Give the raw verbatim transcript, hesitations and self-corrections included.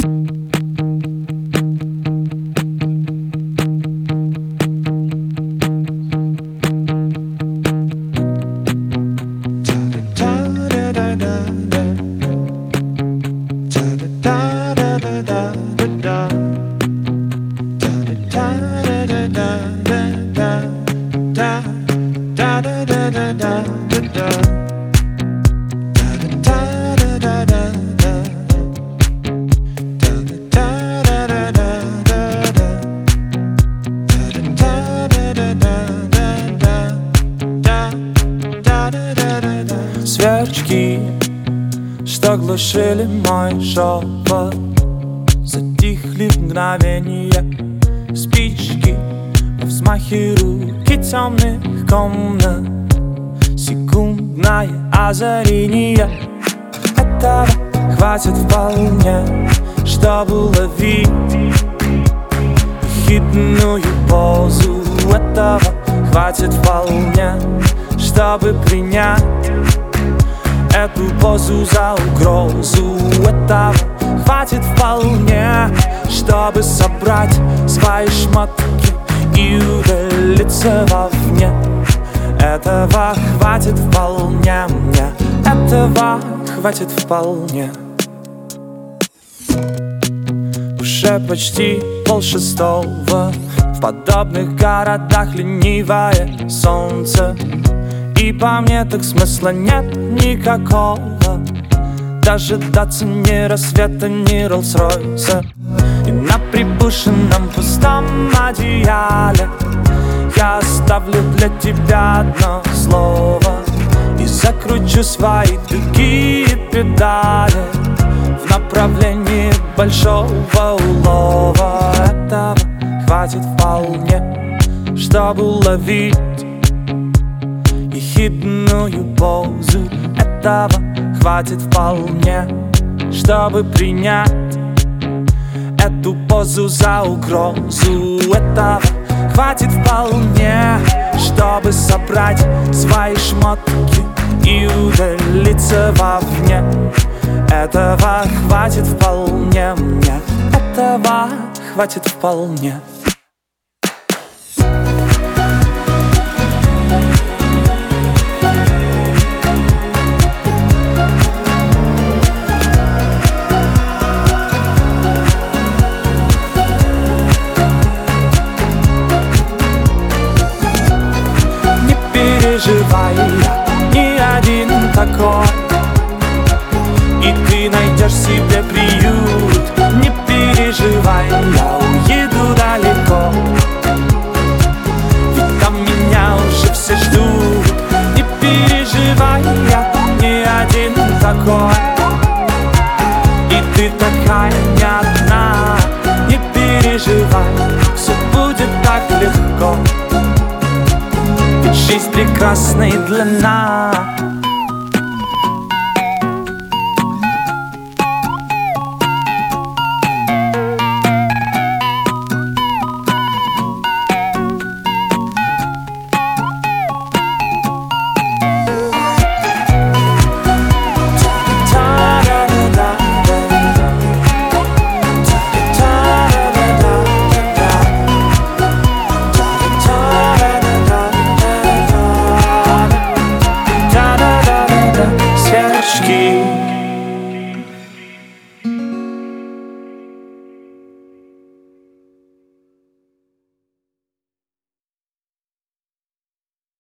Сверчки, что глушили мой шепот, затихли в мгновение. Спички во взмахе руки темных комнат, секундное озарение. Этого хватит вполне, чтобы уловить хитную позу. Этого хватит вполне, чтобы принять эту позу за угрозу. Этого хватит вполне, чтобы собрать свои шмотки и удалиться вовне. Этого хватит вполне мне, этого хватит вполне. Уже почти полшестого, в подобных городах ленивое солнце. И по мне так смысла нет никакого дожидаться ни рассвета, ни Роллс-Ройса. И на припушенном пустом одеяле я оставлю для тебя одно слово и закручу свои тугие педали в направлении большого улова. Этого хватит вполне, чтобы уловить хитную позу. Этого хватит вполне, чтобы принять эту позу за угрозу. Этого хватит вполне, чтобы собрать свои шмотки и удалиться вовне. Этого хватит вполне мне, этого хватит вполне. Переживай, я не один такой, и ты найдешь себе приют. Не переживай, я уеду далеко, ведь там меня уже все ждут. Не переживай, я не один такой, и ты такая не одна. Не переживай, все будет так легко, жизнь прекрасна и длинна.